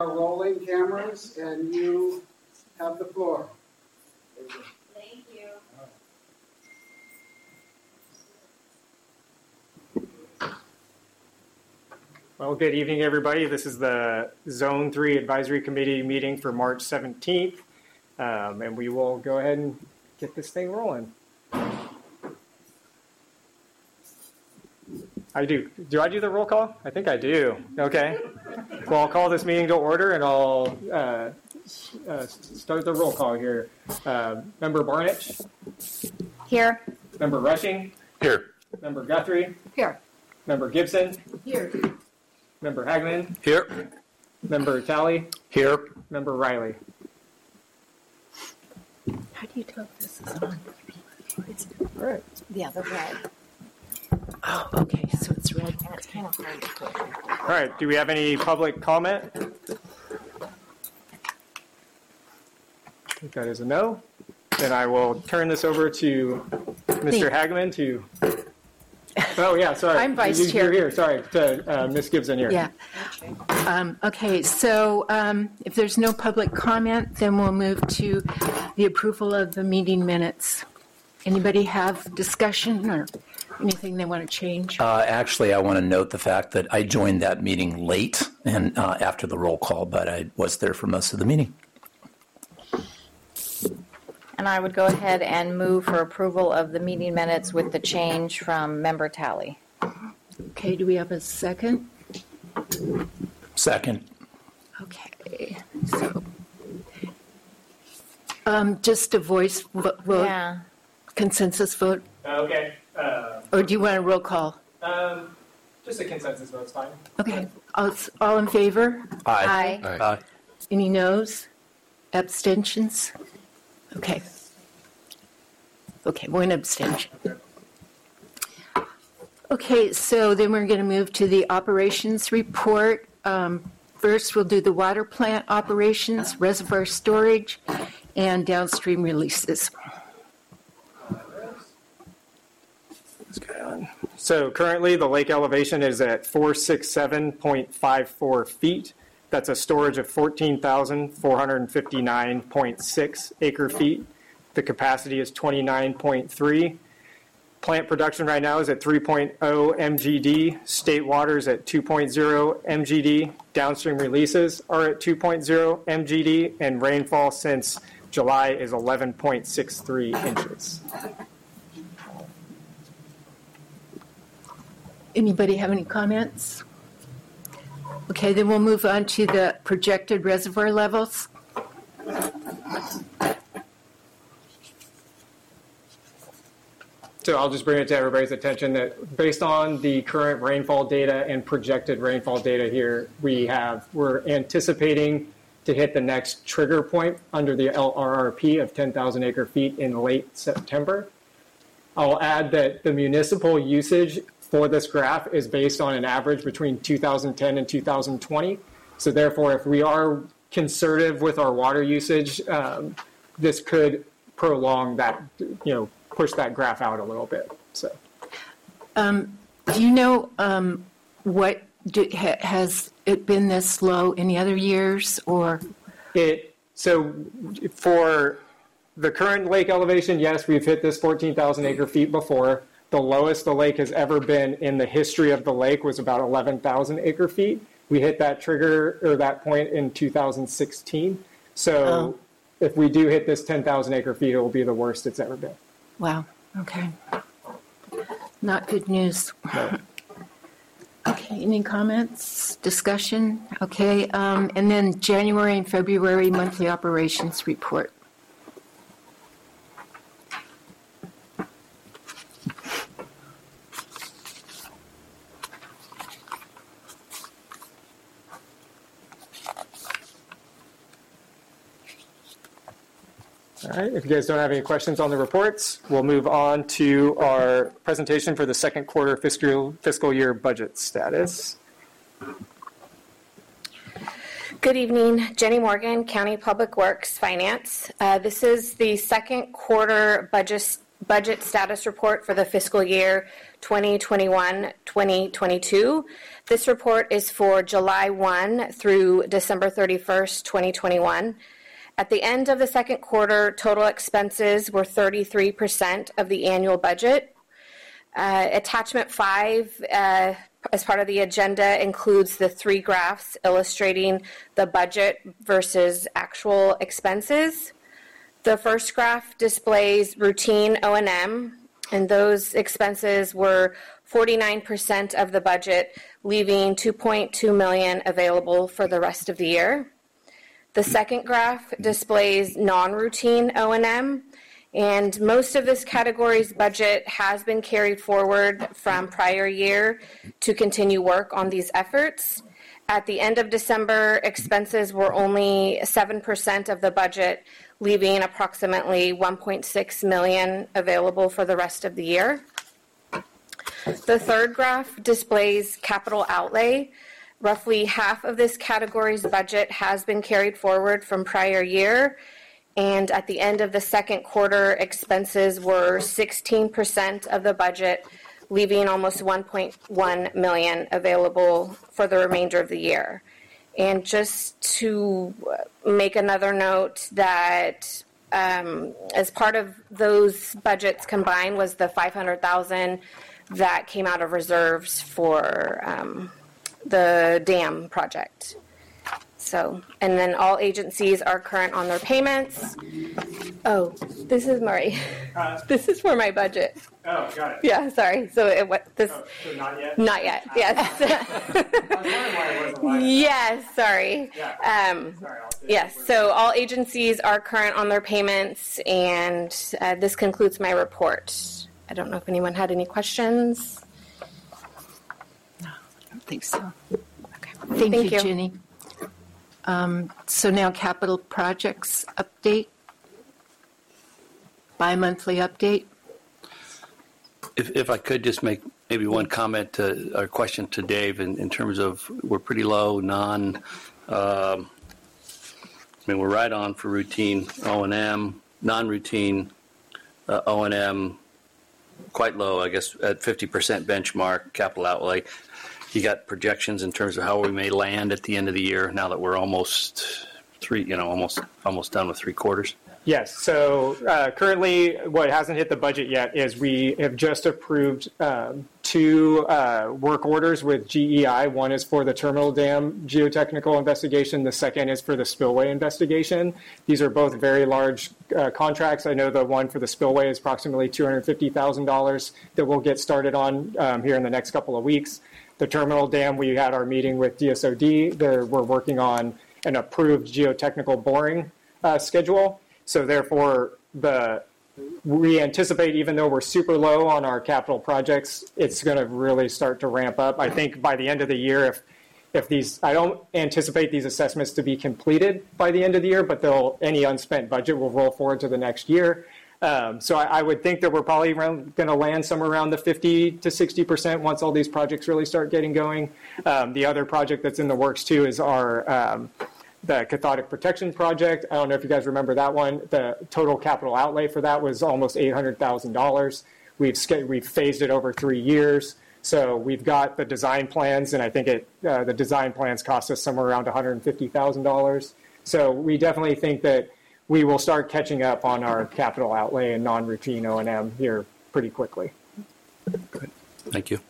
Rolling cameras, and you have the floor. Thank you. Well, good evening, everybody. This is the Zone 3 Advisory Committee meeting for March 17th, and we will go ahead and get this thing rolling. I do. Do I do the roll call? I think I do. Okay. Well, I'll call this meeting to order, and I'll start the roll call here. Member Barnich? Here. Member Rushing? Here. Member Guthrie? Here. Member Gibson? Here. Member Hagman? Here. Member Talley? Here. Member Riley? How do you tell if this is on? All right. Yeah, the red. Oh, okay. So it's red. It's kind of hard to put. All right. Do we have any public comment? I think that is a no. Then I will turn this over to Mr. Hagman to. Oh, yeah, sorry. I'm vice chair. You're here. Sorry, to Ms. Gibson here. Yeah. Okay, so if there's no public comment, then we'll move to the approval of the meeting minutes. Anybody have discussion or anything they want to change? Actually, I want to note the fact that I joined that meeting late and after the roll call, but I was there for most of the meeting. And I would go ahead and move for approval of the meeting minutes with the change from Member Talley. Okay, do we have a second? Second. Okay, so just a voice vote, Yeah. consensus vote, Okay. or do you want a roll call? Just a consensus vote's fine. Okay, all in favor? Aye. Aye. Aye. Any noes? Abstentions? Okay. Okay, one abstention. Okay, so then we're going to move to the operations report. First, we'll do the water plant operations, reservoir storage, and downstream releases. So currently the lake elevation is at 467.54 feet. That's a storage of 14,459.6 acre feet. The capacity is 29.3. Plant production right now is at 3.0 MGD. State waters at 2.0 MGD. Downstream releases are at 2.0 MGD. And rainfall since July is 11.63 inches. Anybody have any comments? Okay, then we'll move on to the projected reservoir levels. So I'll just bring it to everybody's attention that based on the current rainfall data and projected rainfall data here, we're anticipating to hit the next trigger point under the LRRP of 10,000 acre feet in late September. I'll add that the municipal usage for this graph is based on an average between 2010 and 2020. So therefore, if we are conservative with our water usage, this could prolong that, push that graph out a little bit. So, Do you know has it been this low any other years or? So for the current lake elevation, yes, we've hit this 14,000 acre feet before. The lowest the lake has ever been in the history of the lake was about 11,000 acre feet. We hit that trigger or that point in 2016. So if we do hit this 10,000 acre feet, it will be the worst it's ever been. Wow. Okay. Not good news. No. Okay. Any comments? Discussion? Okay. And then January and February monthly operations report. All right, if you guys don't have any questions on the reports, we'll move on to our presentation for the second quarter fiscal year budget status. Good evening, Jenny Morgan, County Public Works Finance. This is the second quarter budget status report for the fiscal year 2021-2022. This report is for July 1 through December 31st, 2021. At the end of the second quarter, total expenses were 33% of the annual budget. Attachment 5, as part of the agenda, includes the 3 graphs illustrating the budget versus actual expenses. The first graph displays routine O&M, and those expenses were 49% of the budget, leaving $2.2 million available for the rest of the year. The second graph displays non-routine O&M, and most of this category's budget has been carried forward from prior year to continue work on these efforts. At the end of December, expenses were only 7% of the budget, leaving approximately $1.6 million available for the rest of the year. The third graph displays capital outlay. Roughly half of this category's budget has been carried forward from prior year, and at the end of the second quarter, expenses were 16% of the budget, leaving almost $1.1 million available for the remainder of the year. And just to make another note that as part of those budgets combined was the $500,000 that came out of reserves for the dam project. So, and then all agencies are current on their payments. Oh, this is Murray. This is for my budget. Oh, got it. Yeah, sorry. So this. So not yet? Not yet. Yes. I was wondering why it wasn't live. Yes. Sorry. Yeah. Sorry, Yes. So all agencies are current on their payments, and this concludes my report. I don't know if anyone had any questions. I don't think so. Okay. Thank you, Ginny. So now capital projects update, bi-monthly update. If I could just make maybe one comment or question to Dave in terms of we're pretty low we're right on for routine O&M, non-routine O&M, quite low, I guess, at 50% benchmark capital outlay. You got projections in terms of how we may land at the end of the year now that we're almost done with 3 quarters? Yes. So currently, what hasn't hit the budget yet is we have just approved 2 work orders with GEI. One is for the Terminal Dam geotechnical investigation. The second is for the spillway investigation. These are both very large contracts. I know the one for the spillway is approximately $250,000 that we'll get started on here in the next couple of weeks. The Terminal Dam, we had our meeting with DSOD. We're working on an approved geotechnical boring schedule. So therefore, we anticipate, even though we're super low on our capital projects, it's going to really start to ramp up. I think by the end of the year, if these, I don't anticipate these assessments to be completed by the end of the year, but any unspent budget will roll forward to the next year. So I would think that we're probably going to land somewhere around the 50 to 60% once all these projects really start getting going. The other project that's in the works too is our the cathodic protection project. I don't know if you guys remember that one. The total capital outlay for that was almost $800,000. We've phased it over 3 years. So we've got the design plans, and I think the design plans cost us somewhere around $150,000. So we definitely think that we will start catching up on our capital outlay and non-routine O&M here pretty quickly. Good. Thank you.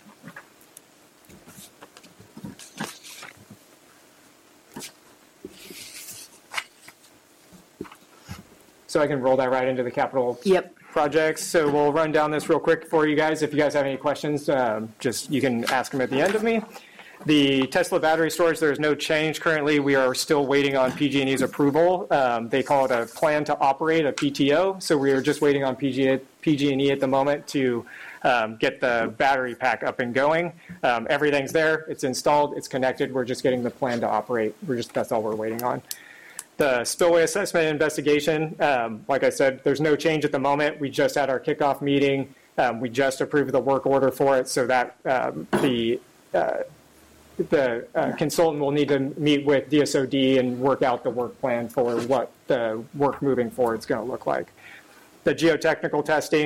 So I can roll that right into the capital projects. So we'll run down this real quick for you guys. If you guys have any questions, you can ask them at the end of me. The Tesla battery storage, there is no change currently. We are still waiting on PG&E's approval. They call it a plan to operate, a PTO. So we are just waiting on PG&E at the moment to get the battery pack up and going. Everything's there. It's installed. It's connected. We're just getting the plan to operate. That's all we're waiting on. The spillway assessment investigation, like I said, there's no change at the moment. We just had our kickoff meeting. We just approved the work order for it, so that the consultant will need to meet with DSOD and work out the work plan for what the work moving forward is going to look like. The geotechnical testing,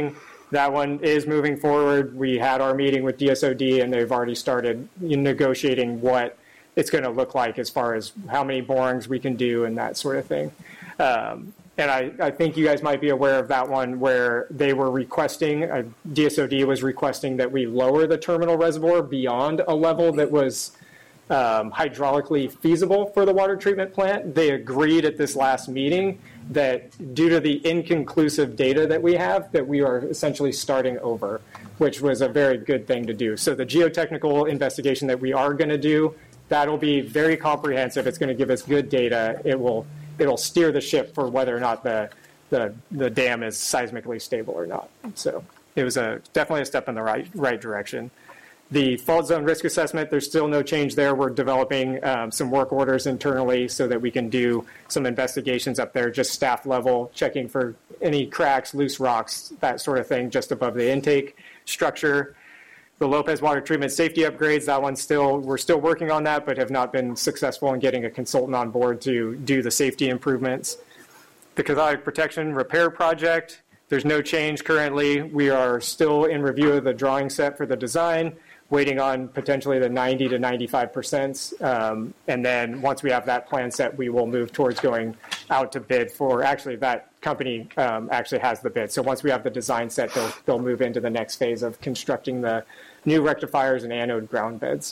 that one is moving forward. We had our meeting with DSOD, and they've already started negotiating what it's going to look like as far as how many borings we can do and that sort of thing. And I think you guys might be aware of that one where they were requesting, DSOD was requesting that we lower the terminal reservoir beyond a level that was hydraulically feasible for the water treatment plant. They agreed at this last meeting that due to the inconclusive data that we have, that we are essentially starting over, which was a very good thing to do. So the geotechnical investigation that we are going to do, that'll be very comprehensive. It's going to give us good data. It'll steer the ship for whether or not the dam is seismically stable or not. So it was definitely a step in the right direction. The fault zone risk assessment, there's still no change there. We're developing some work orders internally so that we can do some investigations up there, just staff level, checking for any cracks, loose rocks, that sort of thing, just above the intake structure. The Lopez water treatment safety upgrades, that one's we're still working on that, but have not been successful in getting a consultant on board to do the safety improvements. The cathodic protection repair project, there's no change currently. We are still in review of the drawing set for the design, waiting on potentially the 90 to 95%. And then once we have that plan set, we will move towards going out to bid for, actually that company actually has the bid. So once we have the design set, they'll move into the next phase of constructing the new rectifiers and anode ground beds.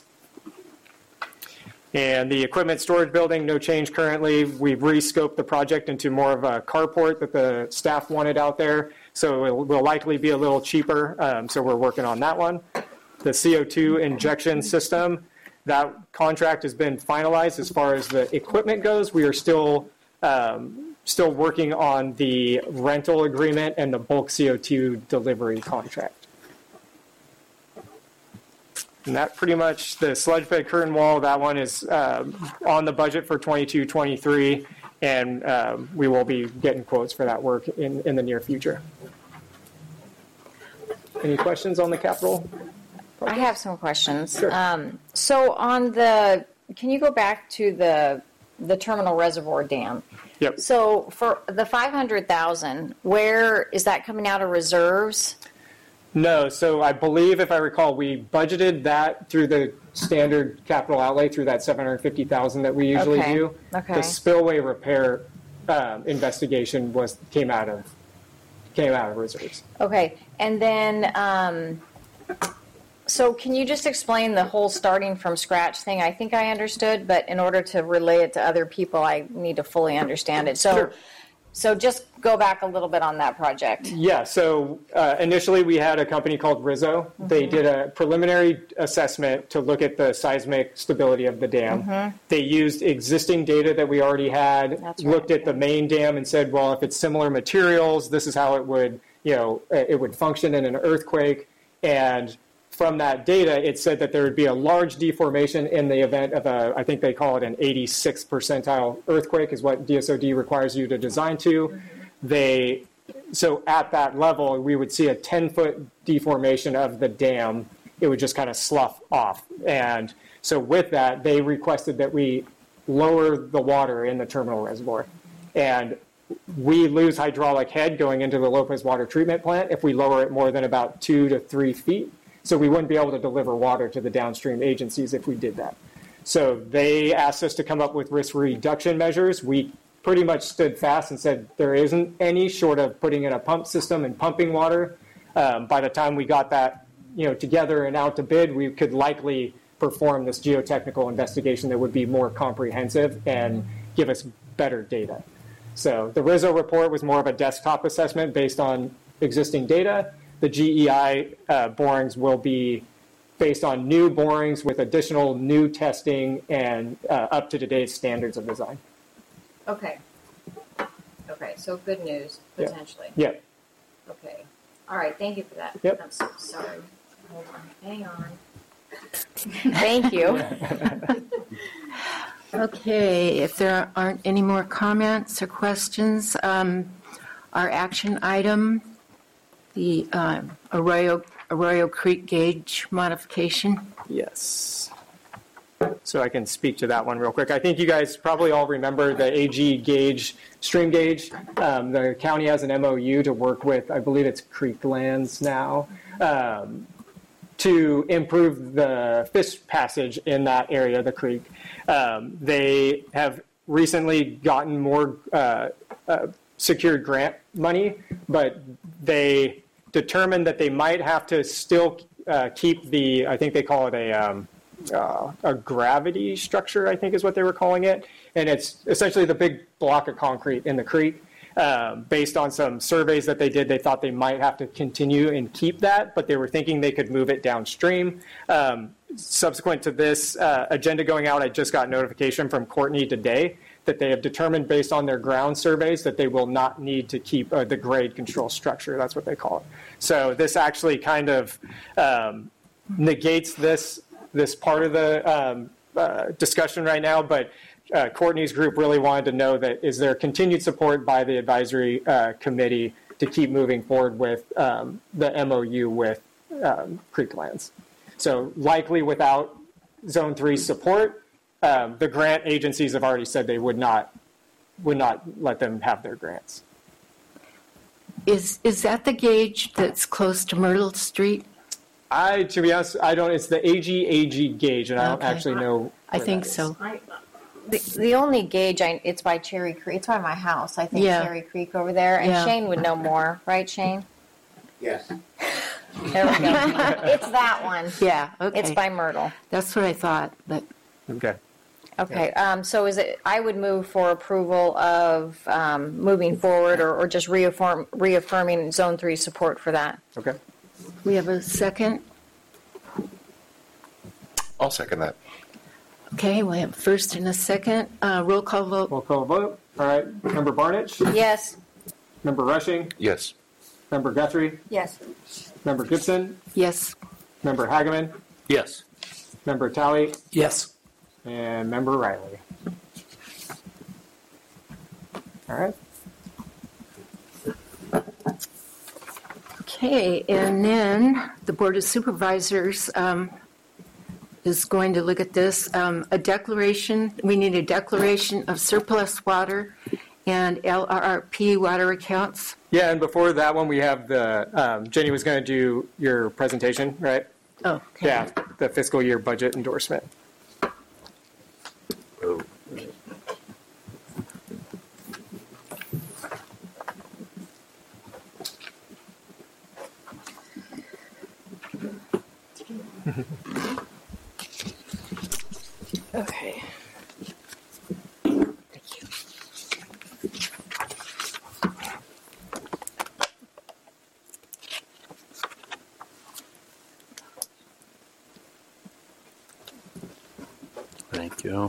And the equipment storage building, no change currently. We've re-scoped the project into more of a carport that the staff wanted out there. So it will likely be a little cheaper. So we're working on that one. The CO2 injection system, that contract has been finalized as far as the equipment goes. We are still working on the rental agreement and the bulk CO2 delivery contract. And that pretty much, the sludge bed curtain wall, that one is on the budget for 22-23, and we will be getting quotes for that work in the near future. Any questions on the capital project? I have some questions. Sure. So can you go back to the terminal reservoir dam? Yep. So for the 500,000, where is that coming out of reserves? No, so I believe, if I recall, we budgeted that through the standard capital outlay, through that $750,000 that we usually do. Okay. The spillway repair investigation came out of reserves. Okay, and then, so can you just explain the whole starting from scratch thing? I think I understood, but in order to relay it to other people, I need to fully understand it. Sure. So just go back a little bit on that project. Yeah, so initially we had a company called Rizzo. Mm-hmm. They did a preliminary assessment to look at the seismic stability of the dam. Mm-hmm. They used existing data that we already had, looked at the main dam and said, well, if it's similar materials, this is how it would, it would function in an earthquake. And from that data, it said that there would be a large deformation in the event of I think they call it an 86th percentile earthquake is what DSOD requires you to design to. So at that level, we would see a 10-foot deformation of the dam. It would just kind of slough off. And so with that, they requested that we lower the water in the terminal reservoir. And we lose hydraulic head going into the Lopez water treatment plant if we lower it more than about 2 to 3 feet. So we wouldn't be able to deliver water to the downstream agencies if we did that. So they asked us to come up with risk reduction measures. We pretty much stood fast and said there isn't any short of putting in a pump system and pumping water. By the time we got that together and out to bid, we could likely perform this geotechnical investigation that would be more comprehensive and give us better data. So the Rizzo report was more of a desktop assessment based on existing data. The GEI borings will be based on new borings with additional new testing and up to today's standards of design. Okay. Okay, so good news, potentially. Yeah. Okay. All right, thank you for that. Yep. I'm so sorry. Hold on. Hang on. Thank you. Okay, if there aren't any more comments or questions, our action item, the Arroyo Creek gauge modification. Yes. So I can speak to that one real quick. I think you guys probably all remember the AG gauge, stream gauge. The county has an MOU to work with, I believe it's Creeklands now, to improve the fish passage in that area of the creek. They have recently gotten more secured grant money, but they determined that they might have to still keep the, I think they call it a gravity structure, I think is what they were calling it. And it's essentially the big block of concrete in the creek. Based on some surveys that they did, they thought they might have to continue and keep that, but they were thinking they could move it downstream. Subsequent to this agenda going out, I just got notification from Courtney today that they have determined based on their ground surveys that they will not need to keep the grade control structure. That's what they call it. So this actually kind of negates this part of the discussion right now, but Courtney's group really wanted to know that is there continued support by the advisory committee to keep moving forward with the MOU with Creeklands. So likely without Zone 3 support, the grant agencies have already said they would not let them have their grants. Is that the gauge that's close to Myrtle Street? To be honest, I don't. It's the AG gauge, and I don't actually know. I think so. The only gauge, it's by Cherry Creek. It's by my house, I think, Cherry Creek over there. And Shane would know more, right, Shane? Yes. There we go. It's that one. Yeah, okay. It's by Myrtle. That's what I thought, but Okay, so is it? I would move for approval of moving forward, or just reaffirming Zone 3 support for that. Okay. we have a second. I'll second that. Okay, we have a first and a second. Roll call vote. Roll call vote. All right. Member Barnich? Yes. Member Rushing? Yes. Member Guthrie? Yes. Member Gibson? Yes. Member Hageman? Yes. Member Talley? Yes. And Member Riley. All right. Okay, and then the Board of Supervisors is going to look at this. A declaration, we need a declaration of surplus water and LRRP water accounts. Yeah, and before that one, we have the, Jenny was going to do your presentation, right? Oh, okay. Yeah, the fiscal year budget endorsement. Oh. Okay. Thank you.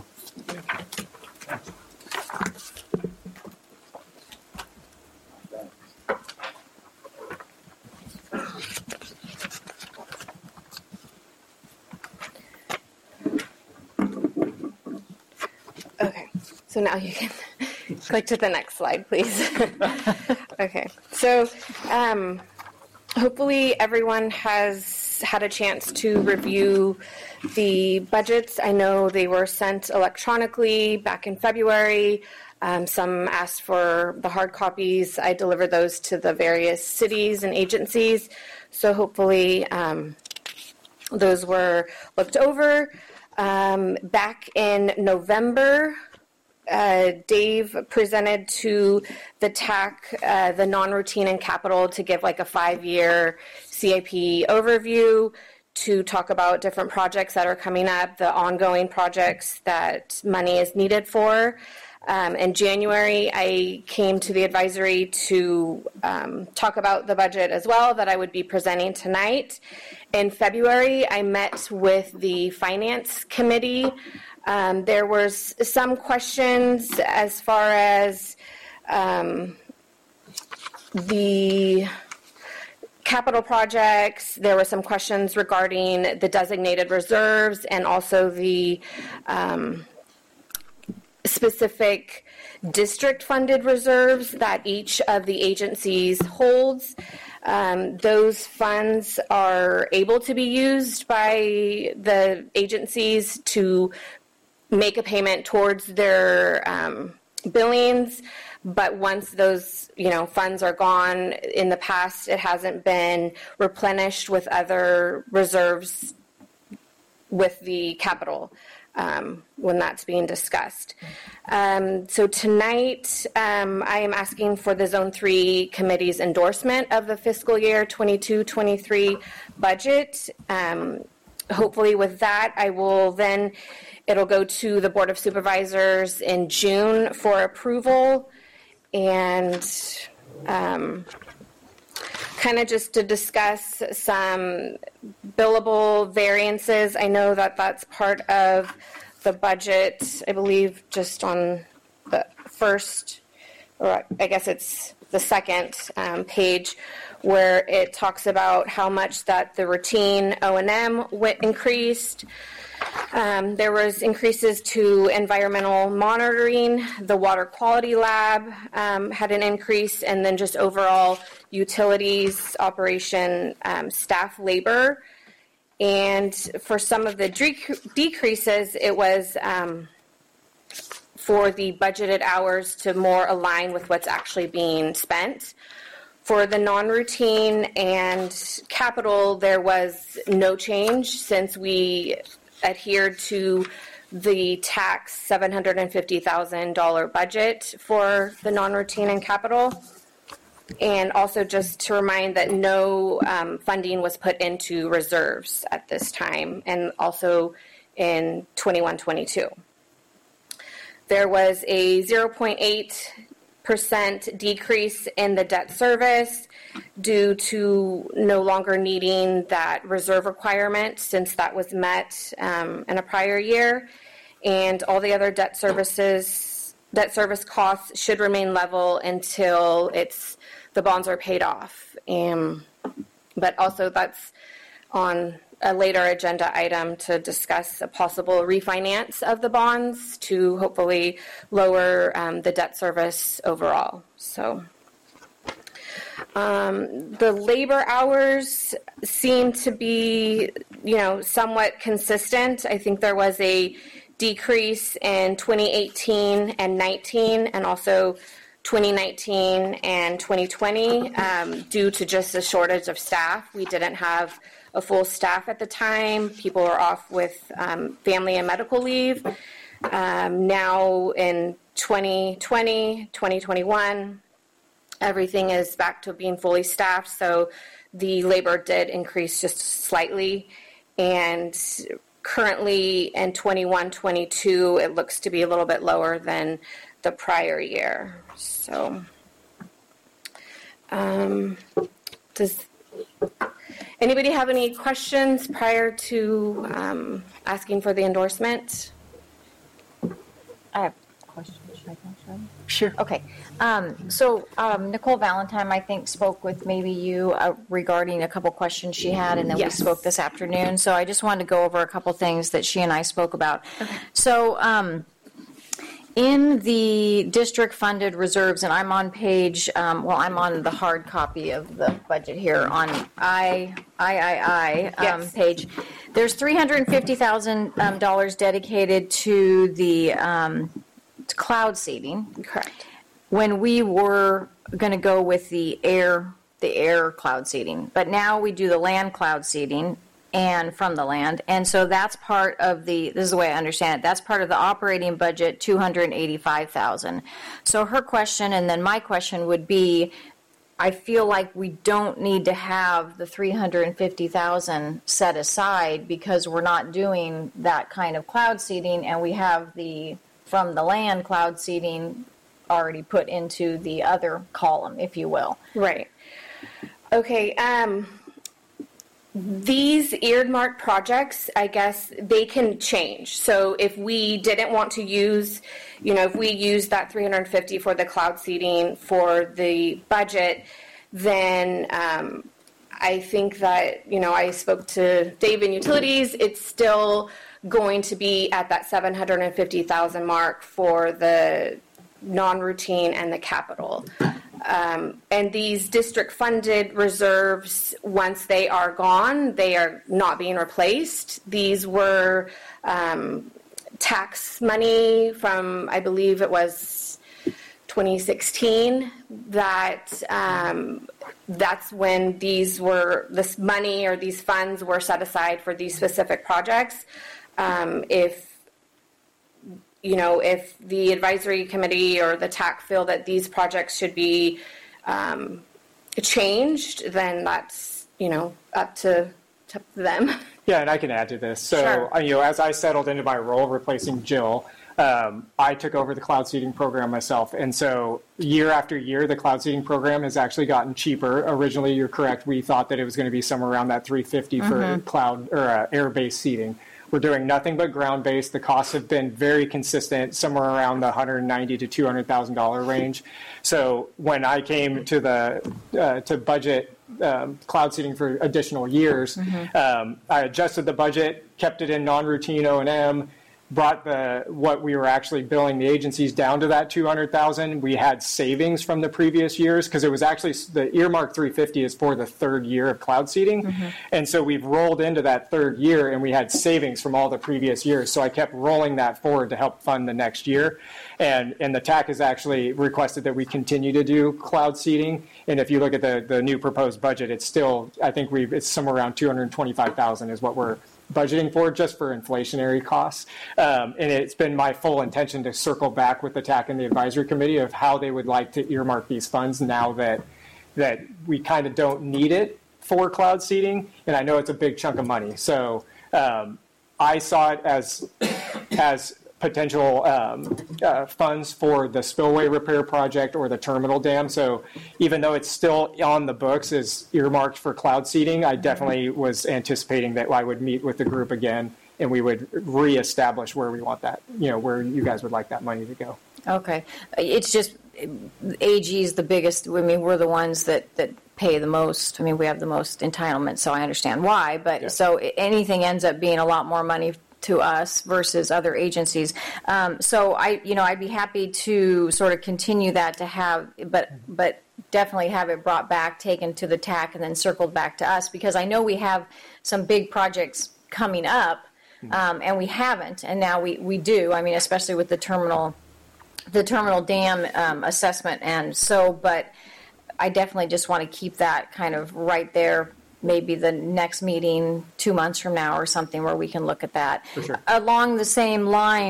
Okay, so now you can click to the next slide, please. Okay, so hopefully everyone has had a chance to review the budgets. I know they were sent electronically back in February. Some asked for the hard copies. I delivered those to the various cities and agencies. So hopefully those were looked over. Back in November, Dave presented to the TAC the non-routine and capital to give like a 5-year CIP overview, to talk about different projects that are coming up, the ongoing projects that money is needed for. In January, I came to the advisory to talk about the budget as well that I would be presenting tonight. In February, I met with the Finance Committee. There was some questions as far as the capital projects. There were some questions regarding the designated reserves and also the specific district-funded reserves that each of the agencies holds. Those funds are able to be used by the agencies to make a payment towards their billings, but once those funds are gone, in the past it hasn't been replenished with other reserves with the capital when that's being discussed. So tonight I am asking for the Zone 3 Committee's endorsement of the fiscal year 22-23 budget. Hopefully with that, it'll go to the Board of Supervisors in June for approval, and kind of just to discuss some billable variances. I know that that's part of the budget, I believe, just on the first, or I guess it's the second page, where it talks about how much that the routine O&M increased. There was increases to environmental monitoring, the water quality lab had an increase, and then just overall utilities operation staff labor. And for some of the decreases, it was for the budgeted hours to more align with what's actually being spent. For the non-routine and capital, there was no change since we adhered to the tax $750,000 budget for the non-routine and capital. And also just to remind that no funding was put into reserves at this time, and also in 21-22. There was a 0.8% decrease in the debt service due to no longer needing that reserve requirement since that was met in a prior year. And all the other debt service costs should remain level until the bonds are paid off. But also that's on a later agenda item to discuss a possible refinance of the bonds to hopefully lower the debt service overall. So the labor hours seem to be, somewhat consistent. I think there was a decrease in 2018 and 19, and also 2019 and 2020 due to just a shortage of staff. We didn't have a full staff at the time. People were off with family and medical leave. Now in 2020, 2021, everything is back to being fully staffed, so the labor did increase just slightly. And currently in 21-22, it looks to be a little bit lower than the prior year. So does anybody have any questions prior to asking for the endorsement? I have a question. Should I go? Sure. Okay. So Nicole Valentine, I think, spoke with maybe you regarding a couple questions she had, and then Yes. we spoke this afternoon. So I just wanted to go over a couple things that she and I spoke about. Okay. So in the district-funded reserves, and I'm on page, I'm on the hard copy of the budget here on Yes. page. There's $350,000 dedicated to the cloud seeding. Correct. When we were going to go with the air cloud seeding, but now we do the land cloud seeding and from the land, and so that's part of this is the way I understand it, that's part of the operating budget, $285,000. So her question, and then my question would be, I feel like we don't need to have the $350,000 set aside because we're not doing that kind of cloud seeding, and we have the from the land cloud seeding already put into the other column, if you will. Right. Okay. These earmarked projects, I guess, they can change. So if we didn't want to use, if we use that $350 for the cloud seeding for the budget, then I think that, I spoke to Dave in Utilities, it's still going to be at that 750,000 mark for the non-routine and the capital. And these district-funded reserves, once they are gone, they are not being replaced. These were tax money from, I believe it was 2016, that's when this money or these funds were set aside for these specific projects. If the advisory committee or the TAC feel that these projects should be changed, then that's, up to them. Yeah, and I can add to this. So, Sure. As I settled into my role replacing Jill, I took over the cloud seeding program myself. And so year after year, the cloud seeding program has actually gotten cheaper. Originally, you're correct. We thought that it was going to be somewhere around that $350 for cloud or air-based seeding. We're doing nothing but ground-based. The costs have been very consistent, somewhere around the $190,000 to $200,000 range. So when I came to budget cloud seeding for additional years, I adjusted the budget, kept it in non-routine O&M, brought what we were actually billing the agencies down to that $200,000. We had savings from the previous years because it was actually the earmark 350 is for the third year of cloud seeding. And so we've rolled into that third year and we had savings from all the previous years. So I kept rolling that forward to help fund the next year. And the TAC has actually requested that we continue to do cloud seeding. And if you look at the new proposed budget, it's still, I think it's somewhere around $225,000 is what we're budgeting for, just for inflationary costs. And it's been my full intention to circle back with the TAC and the advisory committee of how they would like to earmark these funds now that we kind of don't need it for cloud seeding. And I know it's a big chunk of money. So I saw it as potential funds for the spillway repair project or the terminal dam. So even though it's still on the books as earmarked for cloud seeding, I definitely was anticipating that I would meet with the group again and we would reestablish where we want that, where you guys would like that money to go. Okay. It's just AG is the biggest. I mean, we're the ones that pay the most. I mean, we have the most entitlement, so I understand why. But So anything ends up being a lot more money to us versus other agencies. So I'd be happy to sort of continue that to have, but definitely have it brought back, taken to the TAC, and then circled back to us, because I know we have some big projects coming up, and we haven't, and now we do. I mean, especially with the terminal dam assessment, and so, but I definitely just want to keep that kind of right there. Maybe the next meeting 2 months from now or something where we can look at that. For sure. Along the same line,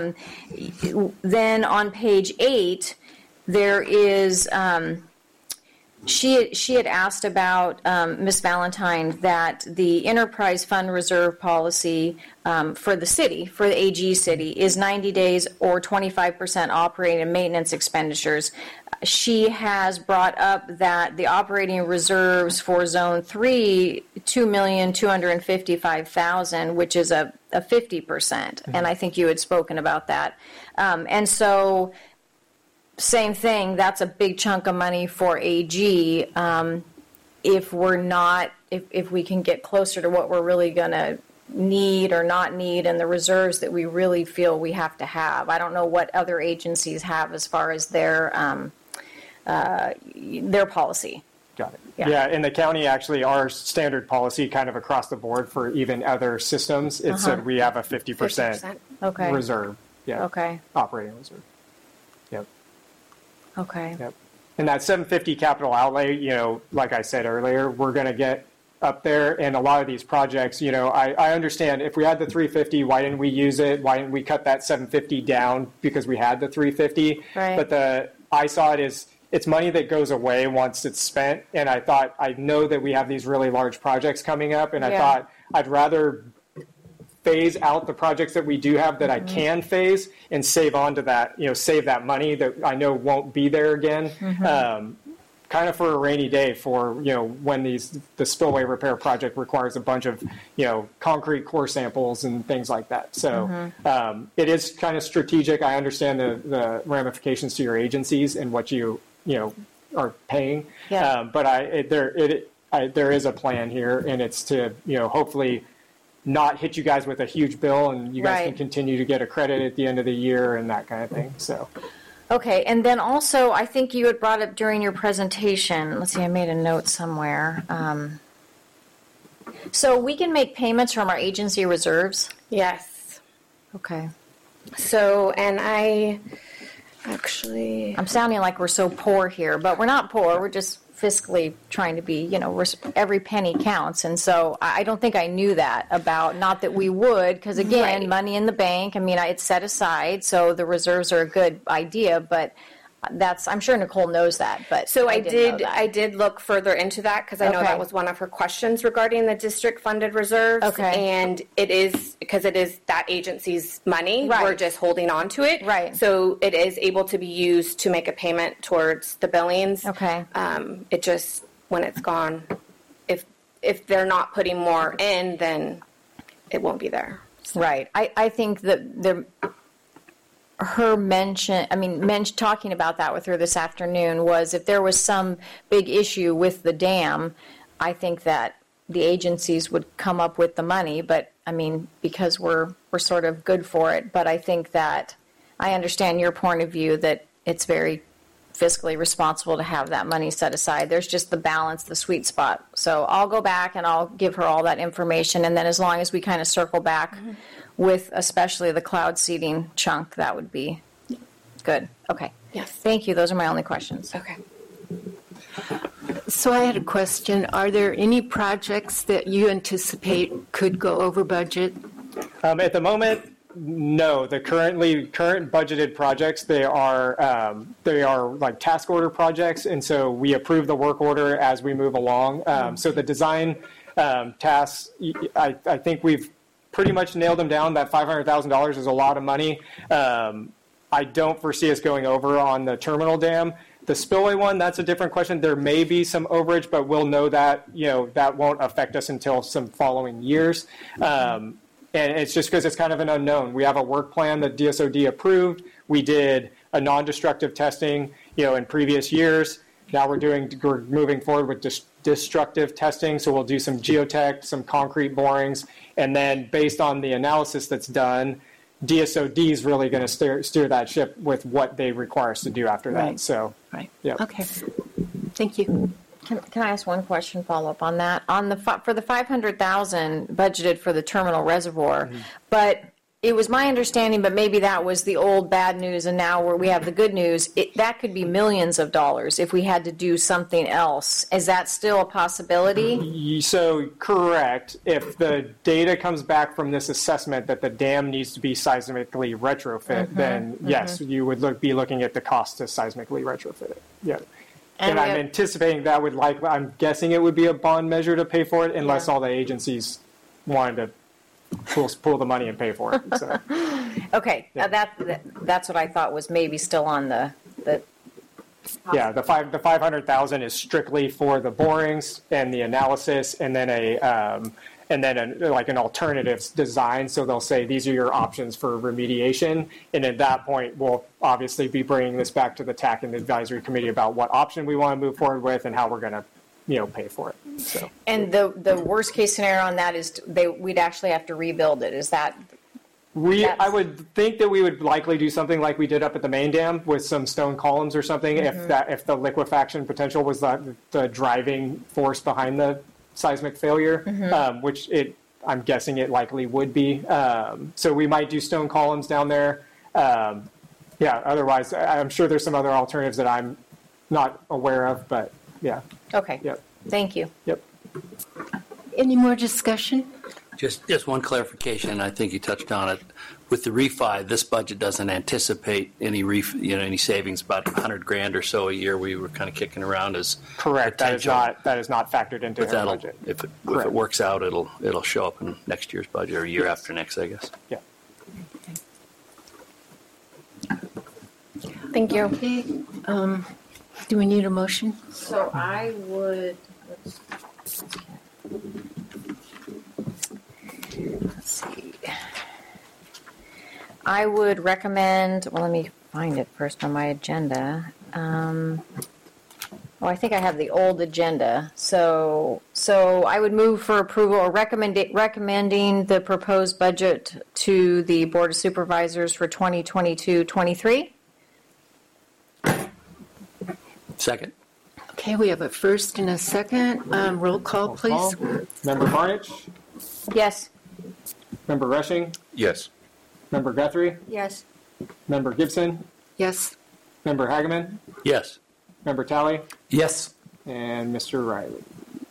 then on page 8, there is, she had asked about, Ms. Valentine, that the enterprise fund reserve policy for the city, for the AG city, is 90 days or 25% operating and maintenance expenditures. She has brought up that the operating reserves for Zone 3, $2,255,000, which is a 50%, and I think you had spoken about that. And so, same thing, that's a big chunk of money for AG. If we can get closer to what we're really going to need or not need and the reserves that we really feel we have to have. I don't know what other agencies have as far as their policy. Got it. Yeah. In the county, actually, our standard policy kind of across the board for even other systems, it said we have a 50% Okay. reserve. Yeah. Okay. Operating reserve. Yep. Okay. Yep. And that 750 capital outlay, like I said earlier, we're going to get up there. And a lot of these projects, I understand if we had the 350, why didn't we use it? Why didn't we cut that 750 down because we had the 350? Right. But I saw it as it's money that goes away once it's spent. And I know that we have these really large projects coming up. And I thought I'd rather phase out the projects that we do have that I can phase and save on to that, save that money that I know won't be there again. Kind of for a rainy day for, when the spillway repair project requires a bunch of, concrete core samples and things like that. So it is kind of strategic. I understand the ramifications to your agencies and what you are paying. Yeah. But there is a plan here, and it's to, hopefully not hit you guys with a huge bill, and you guys can Right. continue to get a credit at the end of the year and that kind of thing. So, Okay, and then also, I think you had brought up during your presentation, let's see, I made a note somewhere. So we can make payments from our agency reserves? Yes. Okay. So, and I actually, I'm sounding like we're so poor here, but we're not poor. We're just fiscally trying to be, every penny counts. And so I don't think I knew that about, not that we would, because again, Right. money in the bank, it's set aside, so the reserves are a good idea, but I'm sure Nicole knows that, but so I didn't know that. I did look further into that because I know Okay. that was one of her questions regarding the district funded reserves. Okay. And it is, because it is that agency's money, Right. we're just holding on to it. Right. So it is able to be used to make a payment towards the billings. Okay. It just, when it's gone, if they're not putting more in, then it won't be there. Right. I think that her mention, talking about that with her this afternoon was if there was some big issue with the dam, I think that the agencies would come up with the money, but because we're sort of good for it. But I think that I understand your point of view that it's very fiscally responsible to have that money set aside. There's just the balance, the sweet spot. So I'll go back and I'll give her all that information, and then as long as we kind of circle back with especially the cloud seeding chunk, that would be good. Okay. Yes. Thank you. Those are my only questions. Okay. So I had a question. Are there any projects that you anticipate could go over budget? at the moment, no. The current budgeted projects, they are like task order projects, and so we approve the work order as we move along. So the design tasks, I think we've pretty much nailed them down. That $500,000 is a lot of money. I don't foresee us going over on the terminal dam. The spillway one, that's a different question. There may be some overage, but we'll know that, that won't affect us until some following years. And it's just because it's kind of an unknown. We have a work plan that DSOD approved. We did a non-destructive testing, in previous years. Now we're moving forward with destructive testing. So we'll do some geotech, some concrete borings, and then based on the analysis that's done, DSOD is really going to steer that ship with what they require us to do after that. Right. So, Right. yeah. Okay. Thank you. Can I ask one question, follow up on that? For the $500,000 budgeted for the terminal reservoir, but it was my understanding, but maybe that was the old bad news, and now where we have the good news, that could be millions of dollars if we had to do something else. Is that still a possibility? So correct. If the data comes back from this assessment that the dam needs to be seismically retrofit, then yes, you would be looking at the cost to seismically retrofit it. Yeah. And I'm anticipating that I'm guessing it would be a bond measure to pay for it, unless all the agencies wanted to pull the money and pay for it. So. Okay, Yeah. That's what I thought was maybe still on the Yeah, the 500,000 is strictly for the borings and the analysis, and then an alternatives design. So they'll say these are your options for remediation, and at that point, we'll obviously be bringing this back to the TAC and the advisory committee about what option we want to move forward with and how we're going to, pay for it. So. And the worst case scenario on that is we'd actually have to rebuild it. Is that? I would think that we would likely do something like we did up at the main dam with some stone columns or something, if the liquefaction potential was the driving force behind the seismic failure, which I'm guessing it likely would be. So we might do stone columns down there. Otherwise, I'm sure there's some other alternatives that I'm not aware of, but yeah. Okay. Yep. Thank you. Yep. Any more discussion? Just one clarification. I think you touched on it. With the refi, this budget doesn't anticipate any any savings. About $100,000 or so a year. We were kind of kicking around as Correct. That is not factored into But our budget. if it works out, it'll show up in next year's budget or year after next, I guess. Yeah. Thank you. Okay. Do we need a motion? So I would. Let's see. I would recommend. Well, let me find it first on my agenda. Oh, I think I have the old agenda. So I would move for approval or recommending the proposed budget to the Board of Supervisors for 2022-23. Second. Okay, we have a first and a second. Roll call, please. Member Barnich, Yes. Member Rushing, Yes. Member Guthrie, Yes. Member Gibson, Yes. Member Hageman, Yes. Member Talley, Yes. and Mr. Riley.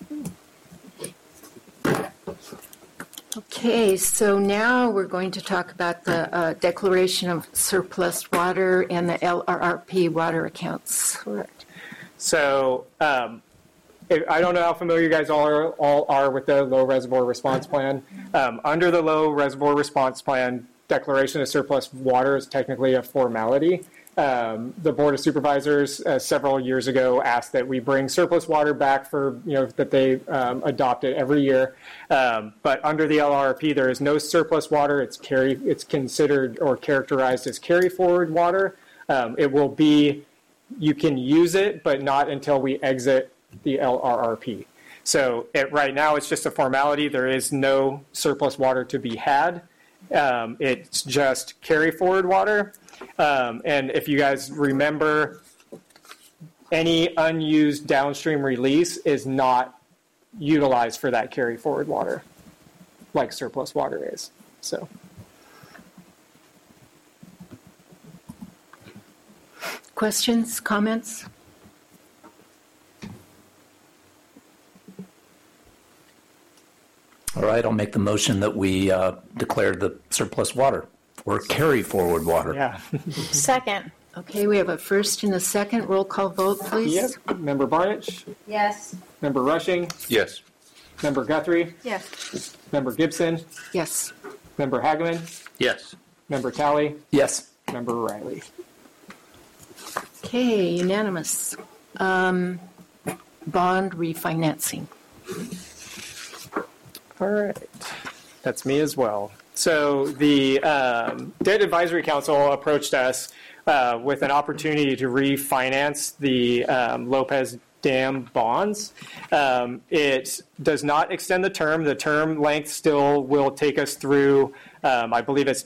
Okay, so now we're going to talk about the declaration of surplus water and the LRRP water accounts. Correct. So I don't know how familiar you guys all are with the Low Reservoir Response Plan. Under the Low Reservoir Response Plan, declaration of surplus water is technically a formality. The Board of Supervisors several years ago asked that we bring surplus water back for, that they adopt it every year. But under the LRRP, there is no surplus water. It's considered or characterized as carry forward water. It will be, you can use it, but not until we exit the LRRP. So right now, it's just a formality. There is no surplus water to be had. It's just carry forward water. And if you guys remember, any unused downstream release is not utilized for that carry forward water, like surplus water is. So. Questions, comments? All right, I'll make the motion that we declare the surplus water or carry forward water. Yeah. Second. Okay, we have a first and a second. Roll call vote, please. Yep. Member Barnich, Yes. Member Rushing, Yes. Member Guthrie, Yes. Member Gibson, Yes. Member Hageman, Yes. Member Talley, Yes. Member Riley. Okay, unanimous. Bond refinancing. All right. That's me as well. So the Debt Advisory Council approached us with an opportunity to refinance the Lopez Dam bonds. It does not extend the term. The term length still will take us through, I believe it's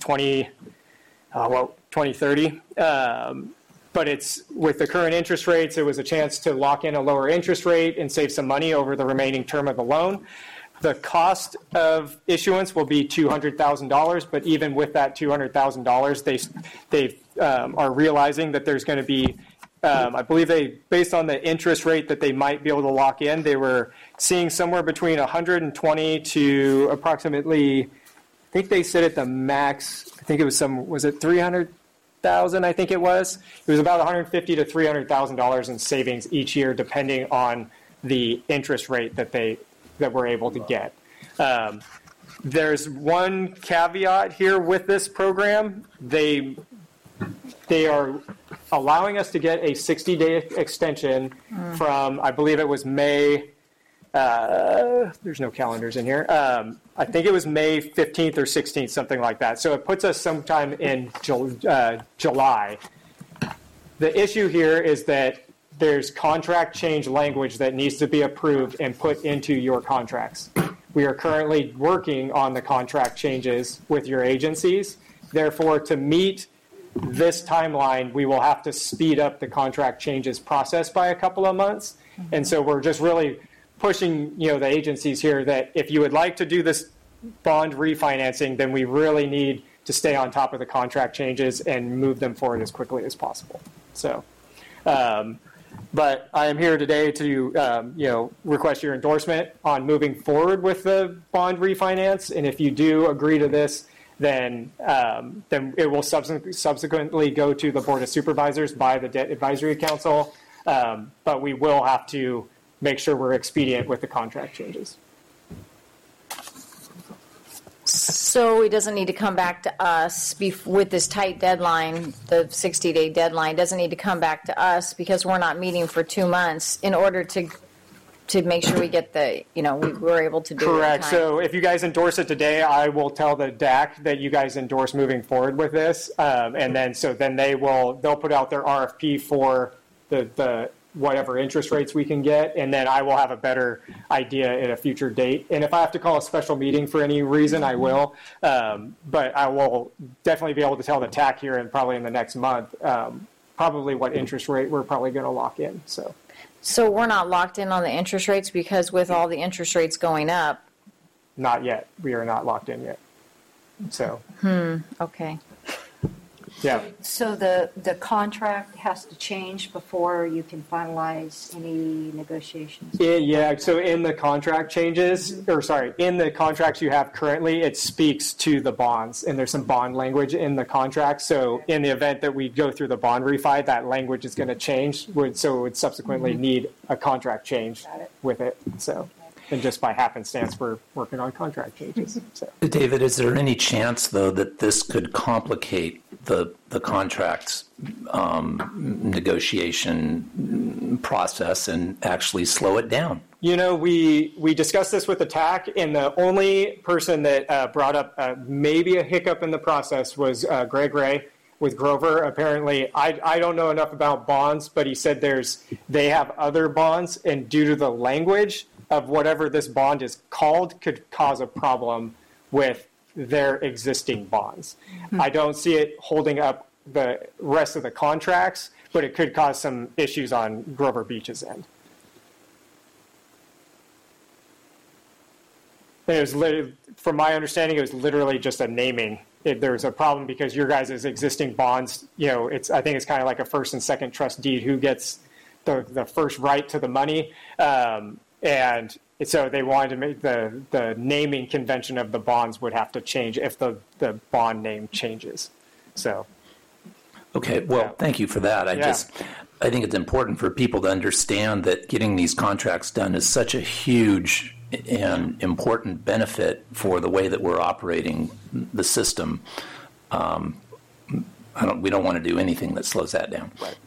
2030. But it's with the current interest rates, it was a chance to lock in a lower interest rate and save some money over the remaining term of the loan. The cost of issuance will be $200,000, but even with that $200,000, they are realizing that there's going to be, I believe based on the interest rate that they might be able to lock in, they were seeing somewhere between 120 to approximately, I think they said at the max, I think it was was it 300,000? I think it was. It was about $150,000 to $300,000 in savings each year, depending on the interest rate that we're able to get. There's one caveat here with this program. They are allowing us to get a 60-day extension from, I believe it was May, there's no calendars in here. I think it was May 15th or 16th, something like that. So it puts us sometime in July. The issue here is that there's contract change language that needs to be approved and put into your contracts. We are currently working on the contract changes with your agencies. Therefore, to meet this timeline, we will have to speed up the contract changes process by a couple of months. And so we're just really pushing, the agencies here that if you would like to do this bond refinancing, then we really need to stay on top of the contract changes and move them forward as quickly as possible. So, but I am here today to, request your endorsement on moving forward with the bond refinance. And if you do agree to this, then it will subsequently go to the Board of Supervisors by the Debt Advisory Council. But we will have to make sure we're expedient with the contract changes. So it doesn't need to come back to us with this tight deadline, the 60-day deadline. It doesn't need to come back to us because we're not meeting for 2 months in order to make sure we get we're able to do it. Correct. So if you guys endorse it today, I will tell the DAC that you guys endorse moving forward with this, and then they'll put out their RFP for the whatever interest rates we can get, and then I will have a better idea at a future date. And if I have to call a special meeting for any reason, I will. But I will definitely be able to tell the TAC here and probably in the next month probably what interest rate we're probably going to lock in. So we're not locked in on the interest rates because with all the interest rates going up. Not yet. We are not locked in yet. So. Okay. Yeah. So the contract has to change before you can finalize any negotiations? Yeah, so in the contract changes, in the contracts you have currently, it speaks to the bonds, and there's some bond language in the contract. So in the event that we go through the bond refi, that language is going to change, so it would subsequently need a contract change with it. So, and just by happenstance, we're working on contract changes. So. David, is there any chance, though, that this could complicate the contracts negotiation process and actually slow it down? You know, we discussed this with the TAC, and the only person that brought up maybe a hiccup in the process was Greg Ray with Grover. Apparently, I don't know enough about bonds, but he said they have other bonds, and due to the language of whatever this bond is called could cause a problem with their existing bonds. I don't see it holding up the rest of the contracts, but it could cause some issues on Grover Beach's end. And it was from my understanding, it was literally just a naming. There was a problem because your guys' existing bonds, I think it's kind of like a first and second trust deed. Who gets the first right to the money? And so they wanted to make the naming convention of the bonds would have to change if the bond name changes. So. Okay, well, thank you for that. I think it's important for people to understand that getting these contracts done is such a huge and important benefit for the way that we're operating the system. We don't want to do anything that slows that down. Right.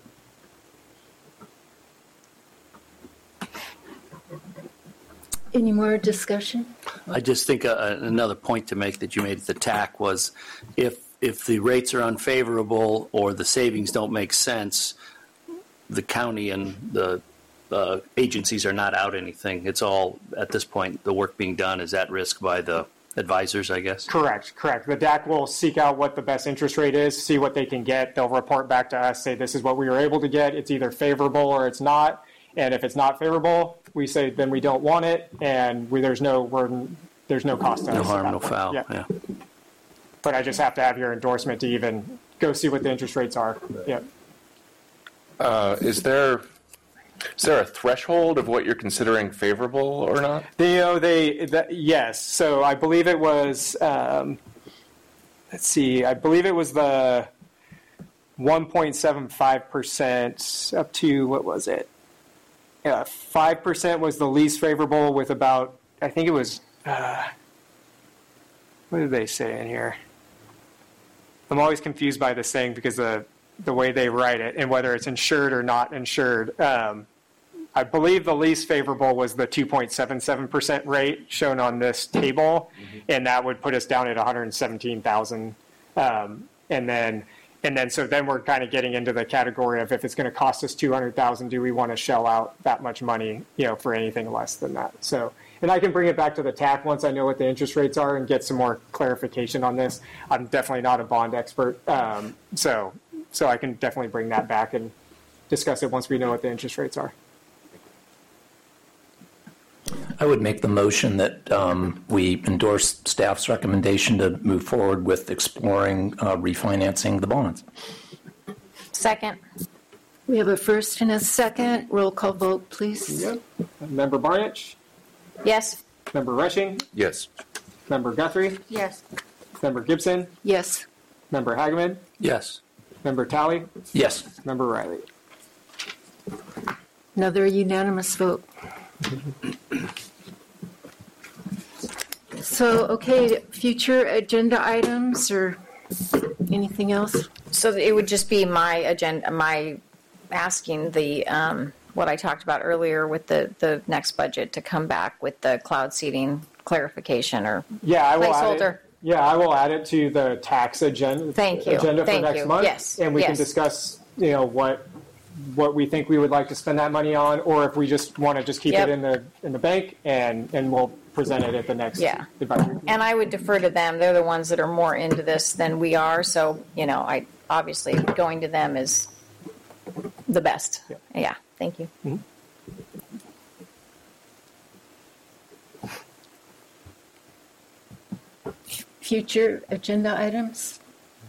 Any more discussion? I just think another point to make that you made at the TAC was if the rates are unfavorable or the savings don't make sense, the county and the agencies are not out anything. It's all, at this point, the work being done is at risk by the advisors, I guess? Correct. The DAC will seek out what the best interest rate is, see what they can get. They'll report back to us, say this is what we were able to get. It's either favorable or it's not. And if it's not favorable, we say then we don't want it, and there's no cost to us. No harm, no foul. Yeah. But I just have to have your endorsement to even go see what the interest rates are. Yeah. Is there a threshold of what you're considering favorable or not? Yes. So I believe it was. I believe it was the 1.75% up to, what was it? 5% was the least favorable with about, I think it was, what did they say in here? I'm always confused by this thing because the way they write it and whether it's insured or not insured. I believe the least favorable was the 2.77% rate shown on this table, and that would put us down at 117,000. And then we're kind of getting into the category of if it's going to cost us $200,000, do we want to shell out that much money, for anything less than that? So, and I can bring it back to the TAC once I know what the interest rates are and get some more clarification on this. I'm definitely not a bond expert, so I can definitely bring that back and discuss it once we know what the interest rates are. I would make the motion that we endorse staff's recommendation to move forward with exploring refinancing the bonds. Second. We have a first and a second. Roll call vote, please. Yep. Member Barnich? Yes. Member Rushing? Yes. Member Guthrie? Yes. Member Gibson? Yes. Member Hageman? Yes. Member Talley? Yes. Member Riley? Another unanimous vote. So, okay, future agenda items or anything else? So it would just be my agenda, my asking the, what I talked about earlier with the next budget to come back with the cloud seeding clarification or I will placeholder. add it. Yeah, I will add it to the tax agenda. Thank you. Agenda Thank for next you. month. Yes. And we can Yes. discuss, what what we think we would like to spend that money on, or if we just want to just keep Yep. it in the bank and we'll present it at the next advisory committee. And I would defer to them. They're the ones that are more into this than we are. So, I obviously going to them is the best. Yeah. Thank you. Mm-hmm. Future agenda items?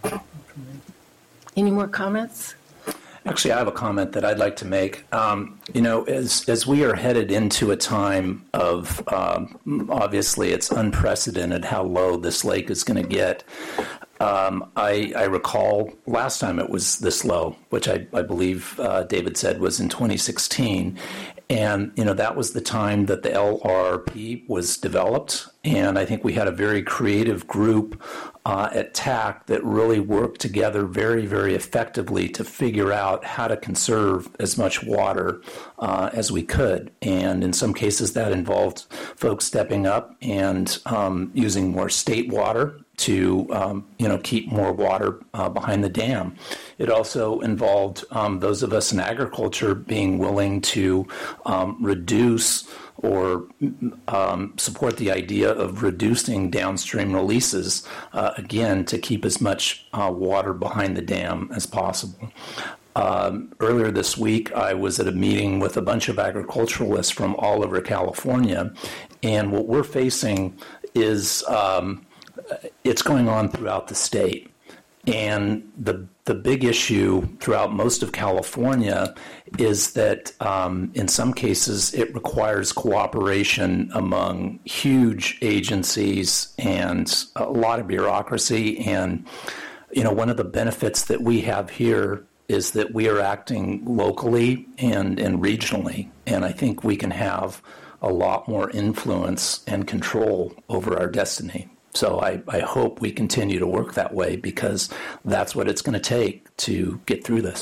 Any more comments? Actually, I have a comment that I'd like to make. As we are headed into a time of, obviously, it's unprecedented how low this lake is going to get. I recall last time it was this low, which I believe David said was in 2016. And, that was the time that the LRP was developed. And I think we had a very creative group at TAC that really worked together very, very effectively to figure out how to conserve as much water as we could. And in some cases that involved folks stepping up and using more state water to keep more water behind the dam. It also involved those of us in agriculture being willing to reduce or support the idea of reducing downstream releases, again, to keep as much water behind the dam as possible. Earlier this week, I was at a meeting with a bunch of agriculturalists from all over California, and what we're facing is it's going on throughout the state. And the big issue throughout most of California is that in some cases it requires cooperation among huge agencies and a lot of bureaucracy. And, one of the benefits that we have here is that we are acting locally and regionally. And I think we can have a lot more influence and control over our destiny. So I hope we continue to work that way because that's what it's going to take to get through this.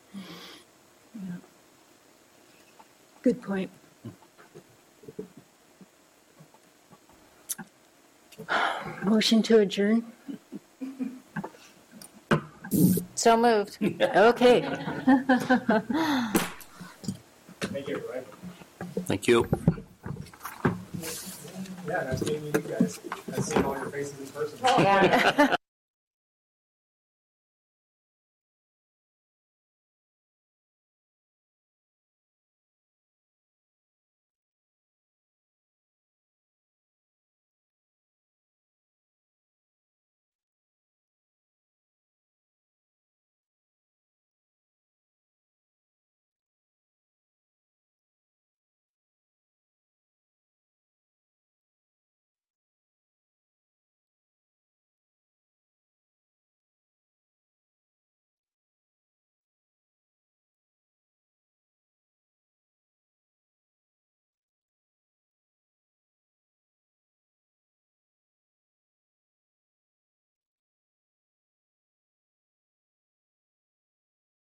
Good point. Motion to adjourn? So moved. Okay. Thank you, Roy. Thank you. Yeah, nice meeting you guys. I've seen all your faces in person. Yeah.